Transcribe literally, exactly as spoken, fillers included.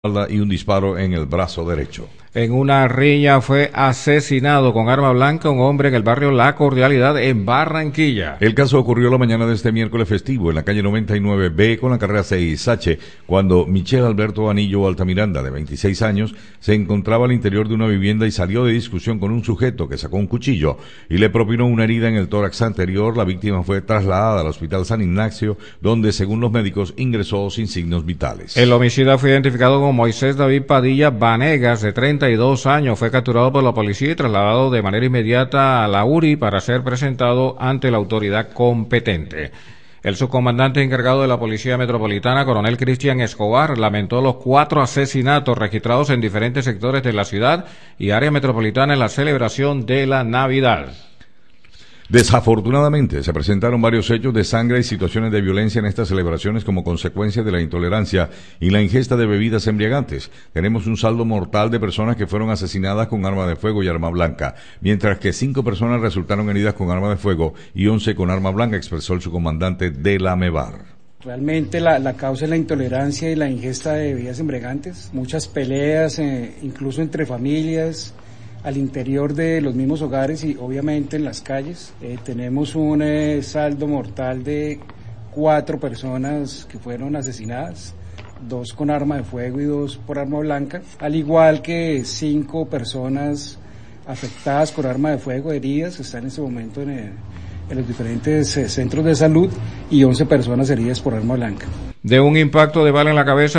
y un disparo en el brazo derecho. En una riña fue asesinado con arma blanca un hombre en el barrio La Cordialidad en Barranquilla. El caso ocurrió la mañana de este miércoles festivo en la calle noventa y nueve B con la carrera seis H, cuando Michel Alberto Anillo Altamiranda, de veintiséis años, se encontraba al interior de una vivienda y salió de discusión con un sujeto que sacó un cuchillo y le propinó una herida en el tórax anterior. La víctima fue trasladada al Hospital San Ignacio, donde, según los médicos, ingresó sin signos vitales. El homicida fue identificado como Moisés David Padilla Vanegas, de treinta y dos años. Fue capturado por la policía y trasladado de manera inmediata a la U R I para ser presentado ante la autoridad competente. El subcomandante encargado de la Policía Metropolitana, coronel Cristian Escobar, lamentó los cuatro asesinatos registrados en diferentes sectores de la ciudad y área metropolitana en la celebración de la Navidad. Desafortunadamente, se presentaron varios hechos de sangre y situaciones de violencia en estas celebraciones como consecuencia de la intolerancia y la ingesta de bebidas embriagantes. Tenemos un saldo mortal de personas que fueron asesinadas con arma de fuego y arma blanca, mientras que cinco personas resultaron heridas con arma de fuego y once con arma blanca, expresó el subcomandante de la MEVAR. Realmente la, la causa es la intolerancia y la ingesta de bebidas embriagantes, muchas peleas, eh, incluso entre familias, al interior de los mismos hogares y obviamente en las calles. Eh, tenemos un eh, saldo mortal de cuatro personas que fueron asesinadas, dos con arma de fuego y dos por arma blanca, al igual que cinco personas afectadas por arma de fuego, heridas, están en este momento en, el, en los diferentes eh, centros de salud, y once personas heridas por arma blanca. De un impacto de bala en la cabeza